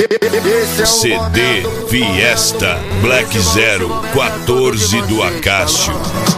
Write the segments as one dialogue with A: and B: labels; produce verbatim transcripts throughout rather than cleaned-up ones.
A: C D Fiesta Black Zero quatorze do Acácio.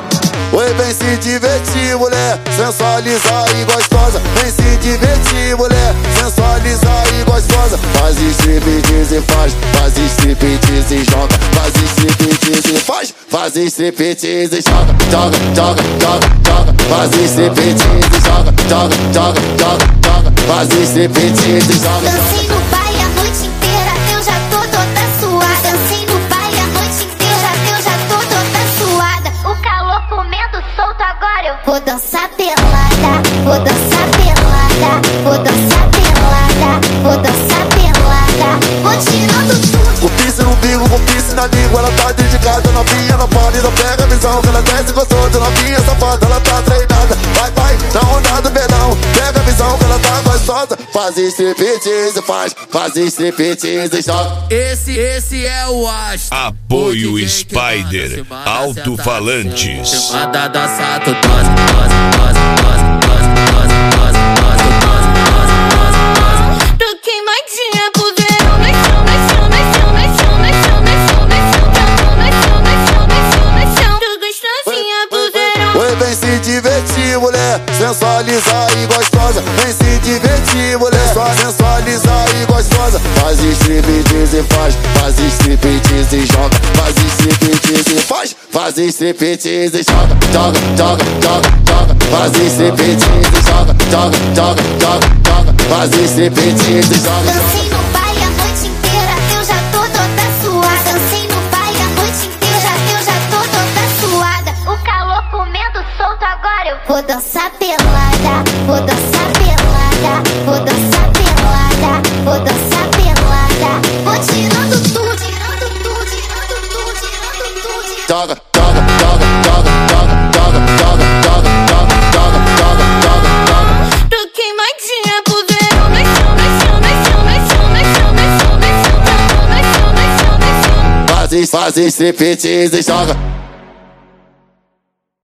B: Oi, vem se divertir, mulher, sensualizar e gostosa. Vem se divertir, mulher, sensualizar e gostosa. Faz striptease e faz, faz striptease e joga. Faz striptease e faz, faz striptease e joga. Joga, joga, joga, joga. Faz striptease e joga. Joga, joga, joga, joga. Faz striptease e joga.
C: Dancei no baile a noite inteira, eu já tô toda suada. Dancei no baile a noite inteira, eu já tô toda suada. O calor comendo solto, agora eu vou dançar pelada. Vou dançar pelada, vou dançar pelada, vou dançar pelada. Vou tirando tudo.
B: Com piercing no umbigo, com piercing na língua. Ela tá dedicada, novinha, não pode, não pega a visão. Que ela desce gostosa, novinha, safada, ela tá treinada. Vai, vai, na onda do verão. Pega a visão, que ela tá gostosa. Faz striptease, faz, faz striptease, joga.
D: Esse, esse é o astro.
A: Apoio Spider Alto-Falantes.
D: Chamada da Sato, dose, dose, dose, dose, dose, dose, dose, dose, dose, dose, dose.
C: Tô queimadinha pro verão. Mas chão, mas chão, mas chão, mas chão, mas chão, mas chão, mas chão, mas chão, mas chão, mas chão, mas chão. Tô gostosinha pro verão.
B: Oi, vem se divertir, mulher, sensualizar e gostosa. Vem se divertir, mulher, só sensualizar e gostosa. Faz striptease e faz, faz striptease e joga. Faz striptease e faz, faz striptease e joga. Joga, joga, joga, joga. Faz striptease e joga. Joga, joga, joga, joga. Faz striptease e joga.
C: Dancei no baile a noite inteira, eu já tô toda suada. Dancei no baile a noite inteira, eu já tô toda suada. O calor comendo solto, agora eu vou dançar pelada. Vou dançar pelada, vou dançar pelada, vou dançar pelada. Vou tirando tudo, tirando tudo, tirando tudo, tirando tudo.
B: Joga, joga, joga, joga, joga, joga, joga, joga, joga, joga, joga, joga, joga.
C: Tô queimadinha pro verão. Mas chão, mas chão, mas chão, mas chão, mas chão, mas chão, mas chão, mas chão, mas chão, mas chão, mas chão.
B: Faz, faz striptease e joga.